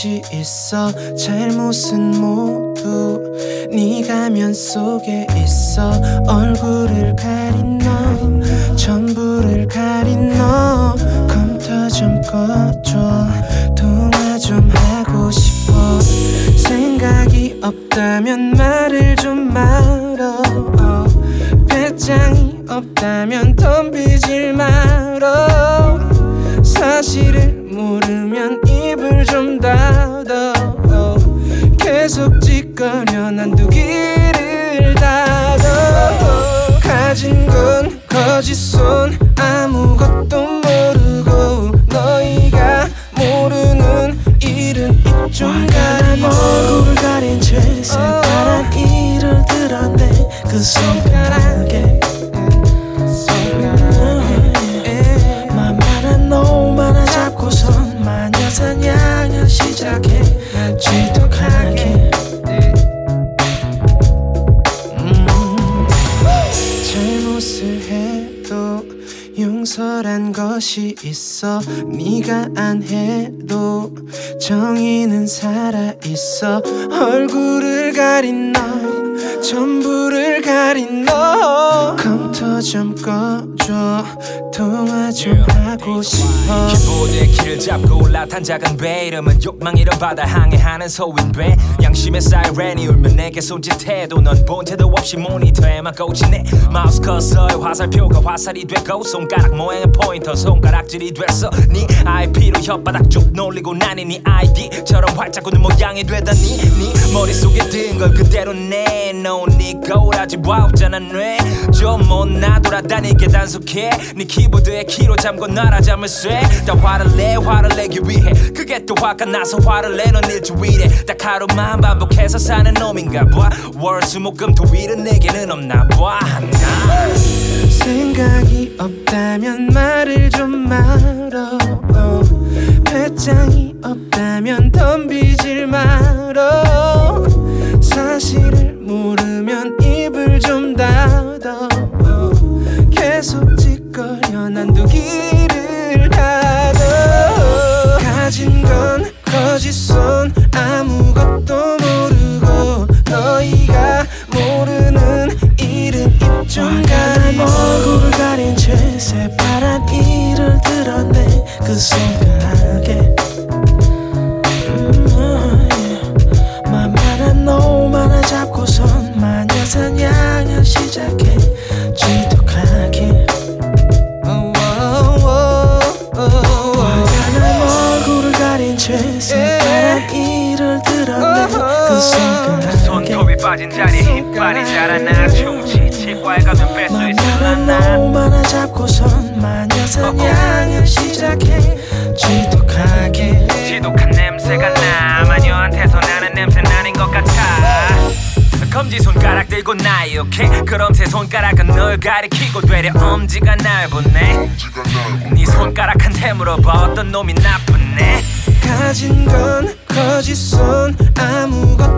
것이 있어. 잘못은 모두 네 가면 속에 있어. 얼굴을 가린 너, 전부를 가린 너. 컴퓨터 좀 꺼줘. 통화 좀 하고 싶어. 생각이 없다면 말을 좀 말어. 배짱이 없다면 덤비질 말어. 사실을 모르면 입을 좀 닫어. 계속 짓거려 난 두 귀를 닫어. 가진 건 거짓손 아무것도 모르고 너희가 모르는 일은 입 좀 가리고 얼굴을 가린 채 새파란 이를 드러내 그 손가락에 만만한 너만 하나 잡고선 마녀 사냥을 시작해 지독하게. 잘못을 해도 용서란 것이 있어. 네가 안 해도 정의는 살아있어. 얼굴을 가린 너, 전부를 가린 너. 컴퓨터 좀 꺼줘. 통화 좀 하고 싶어. 기본의 길을 잡고 올라탄 작은 배, 이름은 욕망 이런 바다 항해하는 소인 배. 양심의 사이렌이 울면 내게 손짓해도 넌 본태도 없이 모니터에만 꽂히네. 마우스 커서의 화살표가 화살이 되고 손가락 모양의 포인터 손가락질이 됐어. 네 IP로 혓바닥 쭉 놀리고 나니 네 아이디처럼 활짝 웃는 모양이 되다니. 네 머릿속에 든 걸 그대로 내놓으니까 오라지 와우잖아. 뇌좀 못 나돌아다니게 단속해. 네 키보드에 키로 잠궈 나라 잠을 쇠. 다 화를 내기 위해 그게 또 화가 나서 화를 내는 일주일에 딱 하루만 반복해서 사는 놈인가 봐. 월수목금토일은 내게는 없나 봐. 생각이 없다면 말을 좀 말어. 배짱이 없다면 덤비질 말어. 사실을 모르면 입을 좀 닫어. 계속 짓거려 난 두 귀를 닫어. 가진 건 거짓손 아무것도 모르고 너희가 모르는 일은 입 좀 가리고. 얼굴을 가린 채 새파란 이를 드러내 그 손가락에 만만한 너만 하나 잡고선 마녀 사냥을 시작해 지독하게. 화가 얼굴을 가린 채 새파란 이를 드러내 그 손가락에 손톱이 빠진 자리에 흰발이 자라나. 충치 치과에 가면 뺄 수 만만한 있을라나. 너만 하나 잡고선 마녀 사냥을 시작해 지독하게. 지독한 냄새가 나. 마녀한테서 나는 냄새 나는 것 같아. 검지 손가락 들고 나 이렇게. 그럼 새 손가락은 널 가리키고 되려 엄지가 날 보네. 네 손가락한테 물어봐 어떤 놈이 나쁘네. 가진 건 거짓손 아무것도